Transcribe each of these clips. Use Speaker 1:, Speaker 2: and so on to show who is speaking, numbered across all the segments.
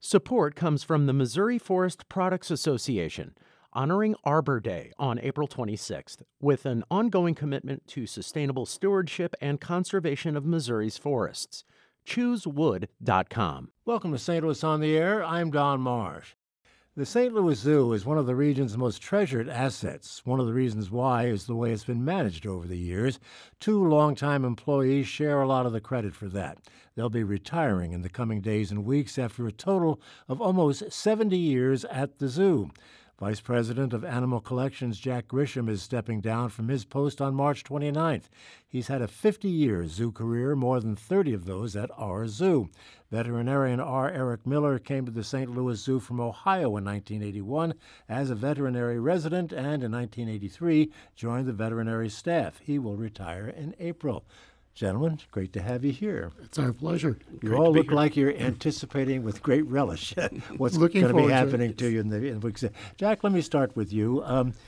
Speaker 1: Support comes from the Missouri Forest Products Association, honoring Arbor Day on April 26th, with an ongoing commitment to sustainable stewardship and conservation of Missouri's forests. ChooseWood.com.
Speaker 2: Welcome to St. Louis on the Air. I'm Don Marsh. The St. Louis Zoo is one of the region's most treasured assets. One of the reasons why is the way it's been managed over the years. Two longtime employees share a lot of the credit for that. They'll be retiring in the coming days and weeks after a total of almost 70 years at the zoo. Vice President of Animal Collections Jack Grisham is stepping down from his post on March 29th. He's had a 50-year zoo career, more than 30 of those at our zoo. Veterinarian R. Eric Miller came to the St. Louis Zoo from Ohio in 1981 as a veterinary resident and in 1983 joined the veterinary staff. He will retire in April. Gentlemen, great to have you here.
Speaker 3: It's our pleasure.
Speaker 2: You all look like you're anticipating with great relish what's going to be happening to you in the weeks. Jack, let me start with you.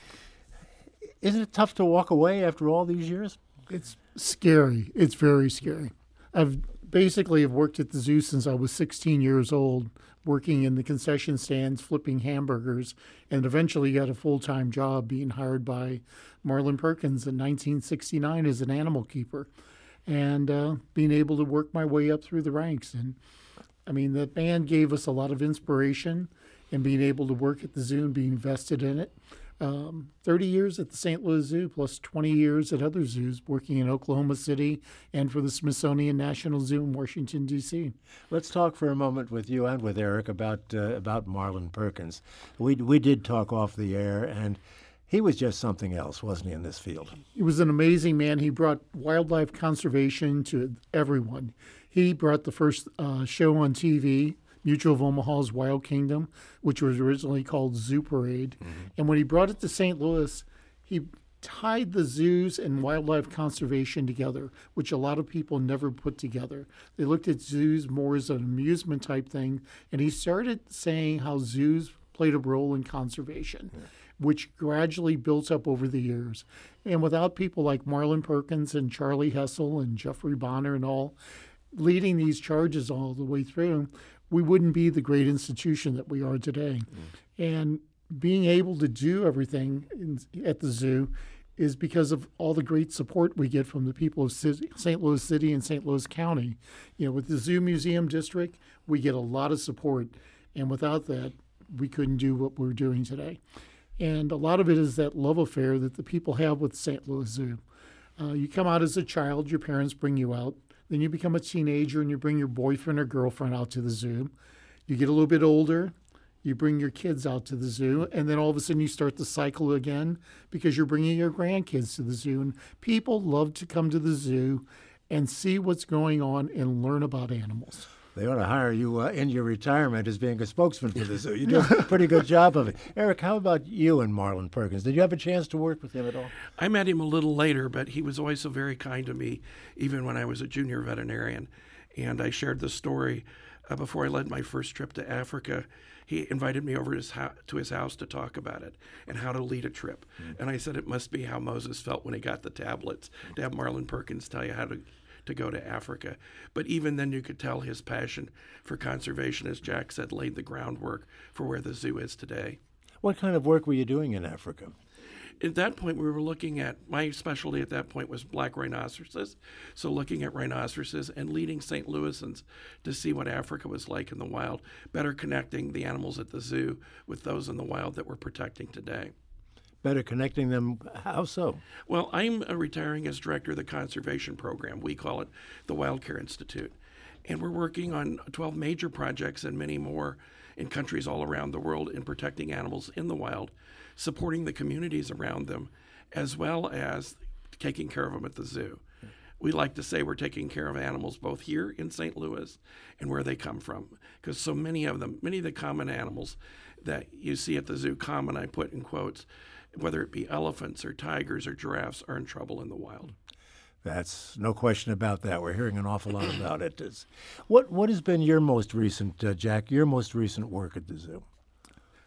Speaker 2: Isn't it tough to walk away after all these years?
Speaker 3: It's scary. It's very scary. I've worked at the zoo since I was 16 years old, working in the concession stands, flipping hamburgers, and eventually got a full-time job being hired by Marlin Perkins in 1969 as an animal keeper. And being able to work my way up through the ranks. And, I mean, that man gave us a lot of inspiration, and being able to work at the zoo and being invested in it. 30 years at the St. Louis Zoo, plus 20 years at other zoos, working in Oklahoma City and for the Smithsonian National Zoo in Washington, D.C.
Speaker 2: Let's talk for a moment with you and with Eric about Marlin Perkins. We did talk off the air, and he was just something else, wasn't he, in this field?
Speaker 3: He was an amazing man. He brought wildlife conservation to everyone. He brought the first show on TV, Mutual of Omaha's Wild Kingdom, which was originally called Zoo Parade. Mm-hmm. And when he brought it to St. Louis, he tied the zoos and wildlife conservation together, which a lot of people never put together. They looked at zoos more as an amusement type thing, and he started saying how zoos played a role in conservation. Yeah. Which gradually built up over the years. And without people like Marlin Perkins and Charlie Hessel and Jeffrey Bonner and all leading these charges all the way through, we wouldn't be the great institution that we are today. And being able to do everything at the zoo is because of all the great support we get from the people of St. Louis City and St. Louis County. You know, with the Zoo Museum District, we get a lot of support. And without that, we couldn't do what we're doing today. And a lot of it is that love affair that the people have with St. Louis Zoo. You come out as a child, your parents bring you out. Then you become a teenager and you bring your boyfriend or girlfriend out to the zoo. You get a little bit older, you bring your kids out to the zoo, and then all of a sudden you start the cycle again because you're bringing your grandkids to the zoo. And people love to come to the zoo and see what's going on and learn about animals.
Speaker 2: They ought to hire you in your retirement as being a spokesman for the zoo. You do a pretty good job of it. Eric, how about you and Marlin Perkins? Did you have a chance to work with him at all?
Speaker 4: I met him a little later, but he was always so very kind to me, even when I was a junior veterinarian. And I shared the story before I led my first trip to Africa. He invited me over to his house to talk about it and how to lead a trip. Mm-hmm. And I said it must be how Moses felt when he got the tablets, to have Marlin Perkins tell you how to go to Africa. But even then you could tell his passion for conservation, as Jack said, laid the groundwork for where the zoo is today.
Speaker 2: What kind of work were you doing in Africa?
Speaker 4: At that point, we were looking at, my specialty at that point was black rhinoceroses. So looking at rhinoceroses and leading St. Louisans to see what Africa was like in the wild, better connecting the animals at the zoo with those in the wild that we're protecting today.
Speaker 2: Better connecting them, how so?
Speaker 4: Well, I'm retiring as director of the conservation program. We call it the Wild Care Institute. And we're working on 12 major projects and many more in countries all around the world in protecting animals in the wild, supporting the communities around them, as well as taking care of them at the zoo. We like to say we're taking care of animals both here in St. Louis and where they come from, because so many of the common animals that you see at the zoo, common I put in quotes, whether it be elephants or tigers or giraffes, are in trouble in the wild.
Speaker 2: That's no question about that. We're hearing an awful lot about it. What has been your most recent, Jack, your most recent work at the zoo?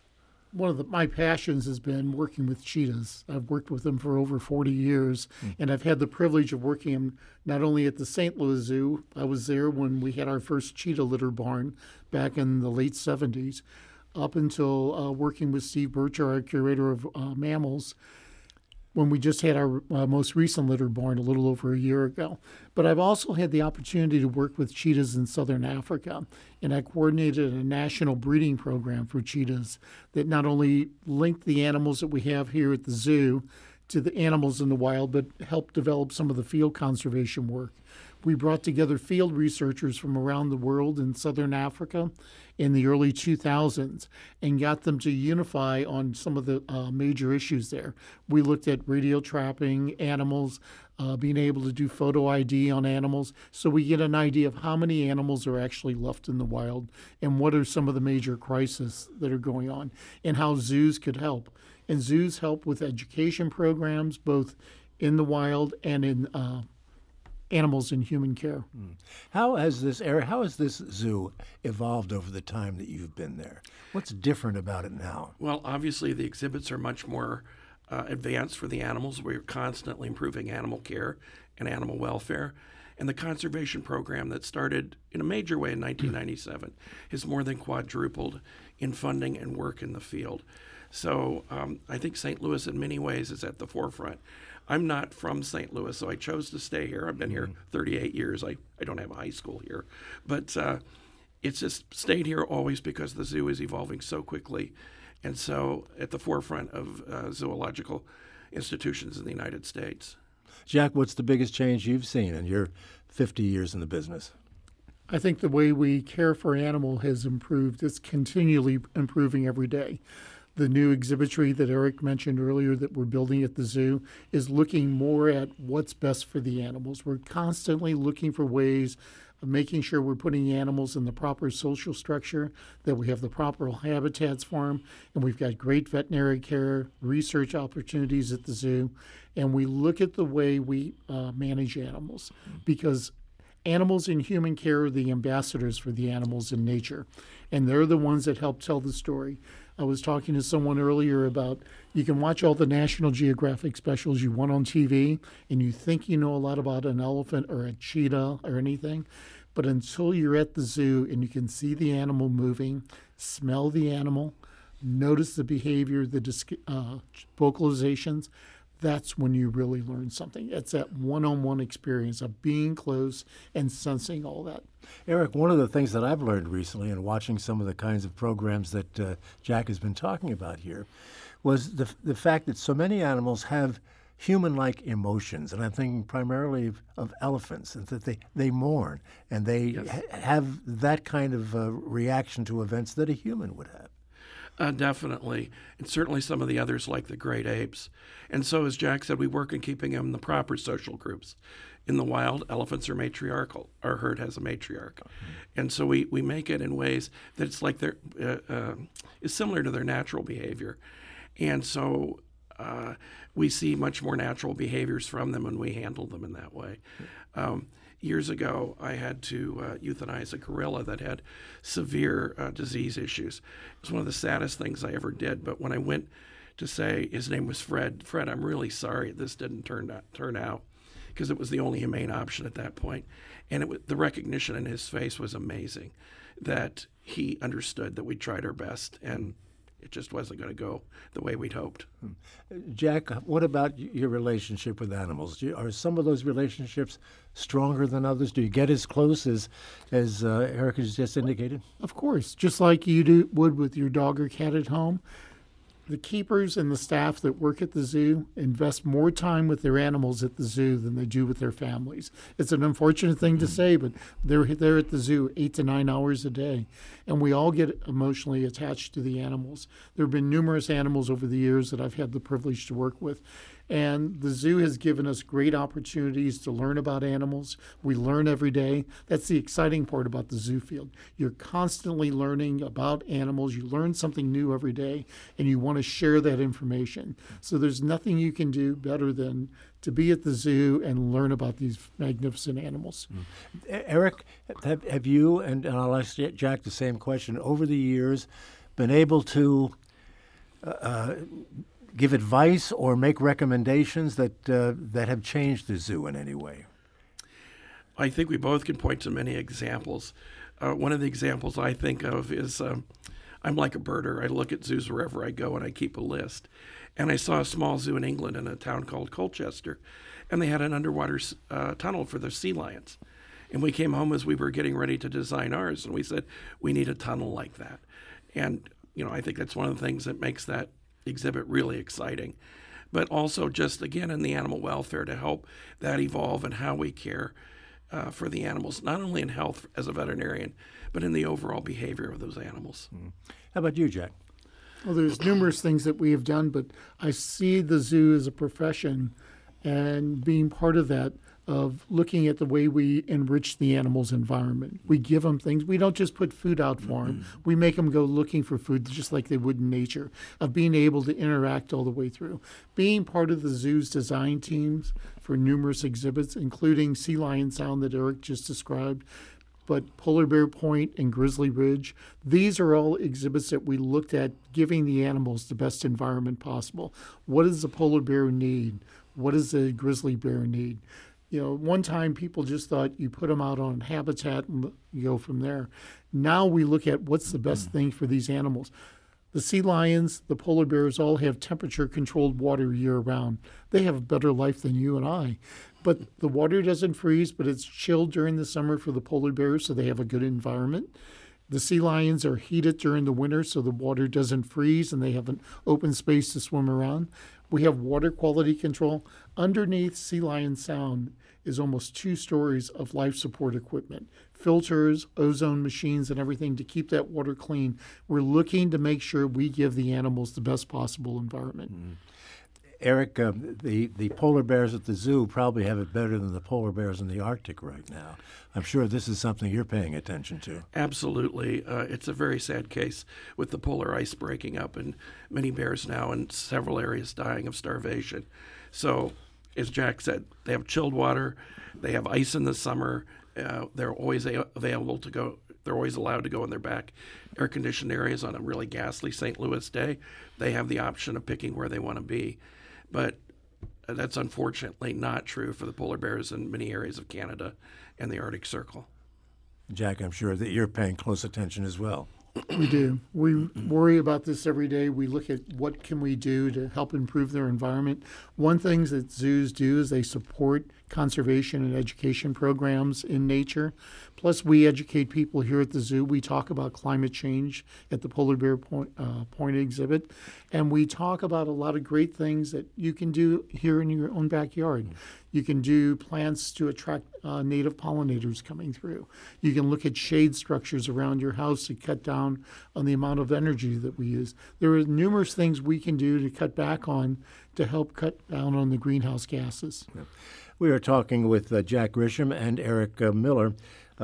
Speaker 3: One of my passions has been working with cheetahs. I've worked with them for over 40 years, and I've had the privilege of working them not only at the St. Louis Zoo. I was there when we had our first cheetah litter barn back in the late 70s, up until working with Steve Bircher, our curator of mammals, when we just had our most recent litter barn a little over a year ago. But I've also had the opportunity to work with cheetahs in southern Africa, and I coordinated a national breeding program for cheetahs that not only linked the animals that we have here at the zoo to the animals in the wild, but helped develop some of the field conservation work. We brought together field researchers from around the world in southern Africa in the early 2000s and got them to unify on some of the major issues there. We looked at radio trapping animals, being able to do photo ID on animals, so we get an idea of how many animals are actually left in the wild and what are some of the major crises that are going on and how zoos could help. And zoos help with education programs, both in the wild and in animals in human care.
Speaker 2: How has this zoo evolved over the time that you've been there? What's different about it now?
Speaker 4: Well, obviously the exhibits are much more advanced for the animals. We're constantly improving animal care and animal welfare. And the conservation program that started in a major way in 1997 has more than quadrupled in funding and work in the field. So I think St. Louis in many ways is at the forefront. I'm not from St. Louis, so I chose to stay here. I've been here 38 years. I don't have a high school here. But it's just stayed here always because the zoo is evolving so quickly and so at the forefront of zoological institutions in the United States.
Speaker 2: Jack, what's the biggest change you've seen in your 50 years in the business?
Speaker 3: I think the way we care for animal has improved. It's continually improving every day. The new exhibitry that Eric mentioned earlier that we're building at the zoo is looking more at what's best for the animals. We're constantly looking for ways of making sure we're putting animals in the proper social structure, that we have the proper habitats for them, and we've got great veterinary care, research opportunities at the zoo, and we look at the way we manage animals because animals in human care are the ambassadors for the animals in nature, and they're the ones that help tell the story. I was talking to someone earlier about you can watch all the National Geographic specials you want on TV, and you think you know a lot about an elephant or a cheetah or anything, but until you're at the zoo and you can see the animal moving, smell the animal, notice the behavior, the vocalizations, that's when you really learn something. It's that one-on-one experience of being close and sensing all that.
Speaker 2: Eric, one of the things that I've learned recently in watching some of the kinds of programs that Jack has been talking about here was the fact that so many animals have human-like emotions, and I'm thinking primarily of elephants, and that they mourn, and they have that kind of reaction to events that a human would have.
Speaker 4: Definitely, and certainly some of the others like the great apes. And so, as Jack said, we work on keeping them in the proper social groups. In the wild, elephants are matriarchal. Our herd has a matriarch. And so we make it in ways that it's like they're is similar to their natural behavior. And so we see much more natural behaviors from them when we handle them in that way. Years ago, I had to euthanize a gorilla that had severe disease issues. It was one of the saddest things I ever did. But when I went to say his name was Fred, I'm really sorry this didn't turn out, because it was the only humane option at that point. And the recognition in his face was amazing, that he understood that we tried our best and it just wasn't going to go the way we'd hoped.
Speaker 2: Jack, what about your relationship with animals? Are some of those relationships stronger than others? Do you get as close as Eric has just indicated?
Speaker 3: Of course, just like you would with your dog or cat at home. The keepers and the staff that work at the zoo invest more time with their animals at the zoo than they do with their families. It's an unfortunate thing to say, but they're at the zoo 8 to 9 hours a day, and we all get emotionally attached to the animals. There have been numerous animals over the years that I've had the privilege to work with, and the zoo has given us great opportunities to learn about animals. We learn every day. That's the exciting part about the zoo field. You're constantly learning about animals. You learn something new every day, and you want to share that information. So there's nothing you can do better than to be at the zoo and learn about these magnificent animals.
Speaker 2: Eric, have you, and I'll ask Jack the same question, over the years been able to give advice or make recommendations that have changed the zoo in any way?
Speaker 4: I think we both can point to many examples. One of the examples I think of is I'm like a birder. I look at zoos wherever I go and I keep a list. And I saw a small zoo in England in a town called Colchester, and they had an underwater tunnel for the sea lions. And we came home as we were getting ready to design ours, and we said, we need a tunnel like that. And, I think that's one of the things that makes that exhibit really exciting. But also just, again, in the animal welfare to help that evolve and how we care for the animals, not only in health as a veterinarian, but in the overall behavior of those animals.
Speaker 2: How about you, Jack?
Speaker 3: Well, there's numerous things that we have done, but I see the zoo as a profession and being part of that, of looking at the way we enrich the animal's environment. We give them things. We don't just put food out for them. We make them go looking for food just like they would in nature, of being able to interact all the way through. Being part of the zoo's design teams for numerous exhibits, including Sea Lion Sound that Eric just described, but Polar Bear Point and Grizzly Ridge, these are all exhibits that we looked at giving the animals the best environment possible. What does the polar bear need? What does the grizzly bear need? One time people just thought you put them out on habitat and you go from there. Now we look at what's the best thing for these animals. The sea lions, the polar bears all have temperature-controlled water year-round. They have a better life than you and I. But the water doesn't freeze, but it's chilled during the summer for the polar bears, so they have a good environment. The sea lions are heated during the winter, so the water doesn't freeze and they have an open space to swim around. We have water quality control. Underneath Sea Lion Sound is almost 2 stories of life support equipment, filters, ozone machines, and everything to keep that water clean. We're looking to make sure we give the animals the best possible environment.
Speaker 2: Eric, the polar bears at the zoo probably have it better than the polar bears in the Arctic right now. I'm sure this is something you're paying attention to.
Speaker 4: Absolutely. It's a very sad case with the polar ice breaking up and many bears now in several areas dying of starvation. So, as Jack said, they have chilled water, they have ice in the summer, they're always available to go. They're always allowed to go in their back air-conditioned areas on a really ghastly St. Louis day. They have the option of picking where they want to be. But that's unfortunately not true for the polar bears in many areas of Canada and the Arctic Circle.
Speaker 2: Jack, I'm sure that you're paying close attention as well.
Speaker 3: We do. We worry about this every day. We look at what can we do to help improve their environment. One thing that zoos do is they support conservation and education programs in nature. Plus, we educate people here at the zoo. We talk about climate change at the Polar Bear Point exhibit, and we talk about a lot of great things that you can do here in your own backyard. You can do plants to attract native pollinators coming through. You can look at shade structures around your house to cut down on the amount of energy that we use. There are numerous things we can do to cut back on to help cut down on the greenhouse gases.
Speaker 2: We are talking with Jack Grisham and Eric Miller,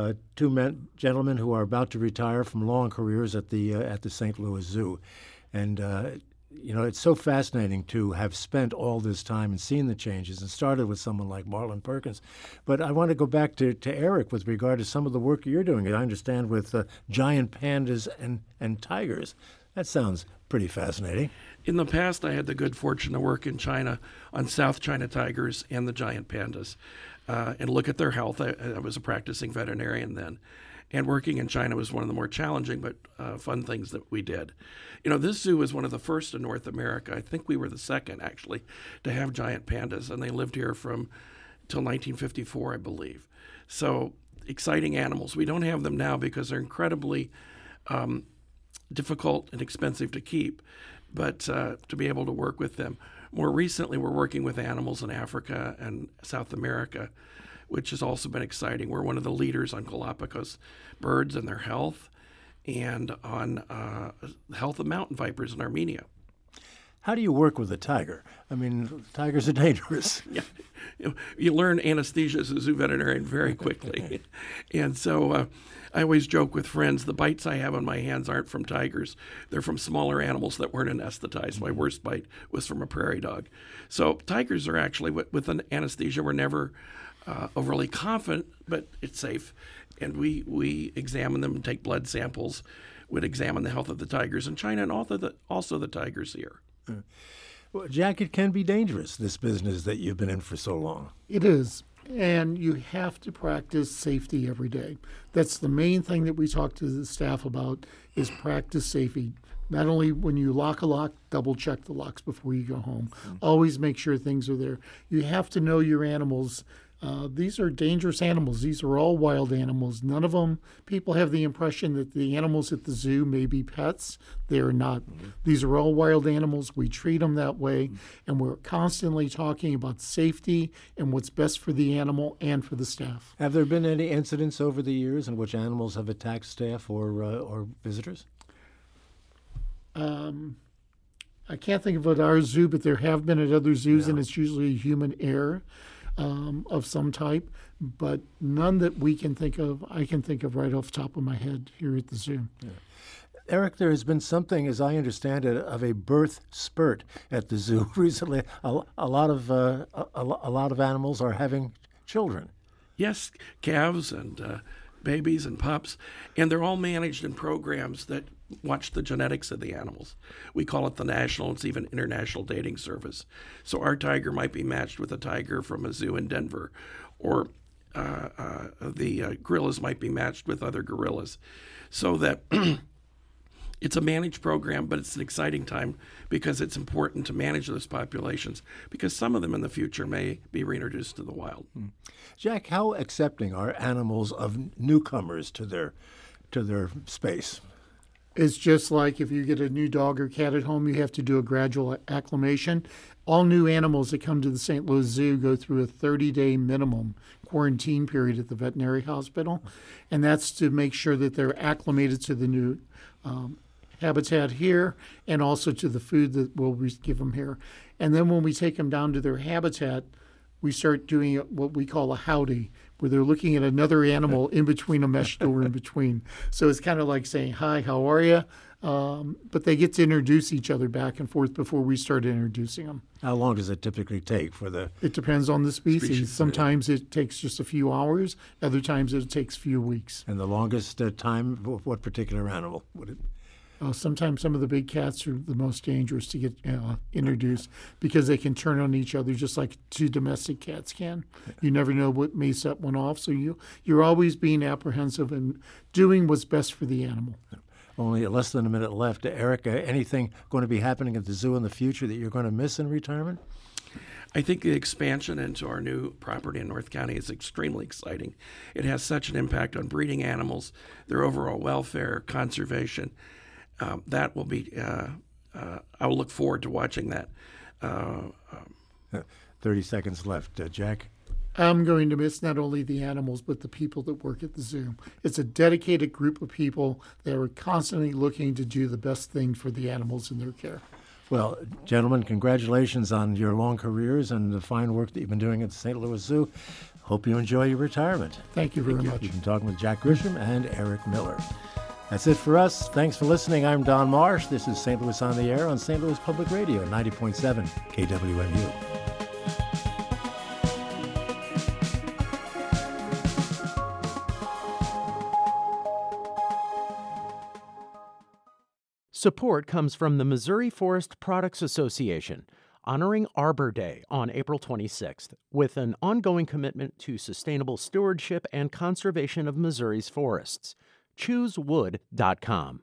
Speaker 2: two gentlemen who are about to retire from long careers at the St. Louis Zoo. And it's so fascinating to have spent all this time and seen the changes and started with someone like Marlin Perkins. But I want to go back to Eric with regard to some of the work you're doing. I understand with giant pandas and tigers. That sounds pretty fascinating.
Speaker 4: In the past, I had the good fortune to work in China on South China tigers and the giant pandas and look at their health. I was a practicing veterinarian then. And working in China was one of the more challenging but fun things that we did. This zoo was one of the first in North America. I think we were the second, actually, to have giant pandas, and they lived here till 1954, I believe. So exciting animals. We don't have them now because they're incredibly difficult and expensive to keep, but to be able to work with them. More recently, we're working with animals in Africa and South America, which has also been exciting. We're one of the leaders on Galapagos birds and their health, and on health of mountain vipers in Armenia.
Speaker 2: How do you work with a tiger? I mean, tigers are dangerous.
Speaker 4: Yeah. You learn anesthesia as a zoo veterinarian very quickly. And so I always joke with friends, the bites I have on my hands aren't from tigers. They're from smaller animals that weren't anesthetized. My worst bite was from a prairie dog. So tigers are actually, with an anesthesia, we're never overly confident, but it's safe. And we examine them and take blood samples. would examine the health of the tigers in China and also the tigers here.
Speaker 2: Well, Jack, it can be dangerous, this business that you've been in for so long.
Speaker 3: It is. And you have to practice safety every day. That's the main thing that we talk to the staff about is practice safety. Not only when you lock a lock, double check the locks before you go home. Always make sure things are there. You have to know your animals. These are dangerous animals. These are all wild animals. None of them, people have the impression that the animals at the zoo may be pets. They're not. These are all wild animals. We treat them that way. And we're constantly talking about safety and what's best for the animal and for the staff.
Speaker 2: Have there been any incidents over the years in which animals have attacked staff or visitors?
Speaker 3: I can't think of it at our zoo, but there have been at other zoos, and it's usually a human error of some type, but none that we can think of, I can think of right off the top of my head here at the zoo.
Speaker 2: Yeah. Eric, there has been something, as I understand it, of a birth spurt at the zoo recently. A lot of animals are having children.
Speaker 4: Yes, calves and babies and pups, and they're all managed in programs that watch the genetics of the animals. We call it the national, it's even international dating service. So our tiger might be matched with a tiger from a zoo in Denver, or the gorillas might be matched with other gorillas. So that it's a managed program, but it's an exciting time because it's important to manage those populations because some of them in the future may be reintroduced to the wild.
Speaker 2: Jack, how accepting are animals of newcomers to their space?
Speaker 3: It's just like if you get a new dog or cat at home, you have to do a gradual acclimation. All new animals that come to the St. Louis Zoo go through a 30-day minimum quarantine period at the veterinary hospital, and that's to make sure that they're acclimated to the new habitat here and also to the food that we'll give them here. And then when we take them down to their habitat, we start doing what we call a howdy, where they're looking at another animal in between a mesh door in between. So it's kind of like saying, hi, how are you? But they get to introduce each other back and forth before we start introducing them.
Speaker 2: How long does it typically take for the...
Speaker 3: It depends on the species. Sometimes it takes just a few hours. Other times it takes a few weeks.
Speaker 2: And the longest time, what particular animal would it...
Speaker 3: Sometimes some of the big cats are the most dangerous to get introduced because they can turn on each other just like two domestic cats can. You never know what may set one off, so you're always being apprehensive and doing what's best for the animal.
Speaker 2: Only less than a minute left. Eric, anything going to be happening at the zoo in the future that you're going to miss in retirement?
Speaker 4: I think the expansion into our new property in North County is extremely exciting. It has such an impact on breeding animals, their overall welfare, conservation. That will be, I will look forward to watching that.
Speaker 2: 30 seconds left. Jack?
Speaker 3: I'm going to miss not only the animals, but the people that work at the zoo. It's a dedicated group of people that are constantly looking to do the best thing for the animals in their care.
Speaker 2: Well, gentlemen, congratulations on your long careers and the fine work that you've been doing at the St. Louis Zoo. Hope you enjoy your retirement.
Speaker 3: Thank you very much.
Speaker 2: You've been talking with Jack Grisham and Eric Miller. That's it for us. Thanks for listening. I'm Don Marsh. This is St. Louis on the Air on St. Louis Public Radio, 90.7 KWMU.
Speaker 1: Support comes from the Missouri Forest Products Association, honoring Arbor Day on April 26th, with an ongoing commitment to sustainable stewardship and conservation of Missouri's forests. ChooseWood.com.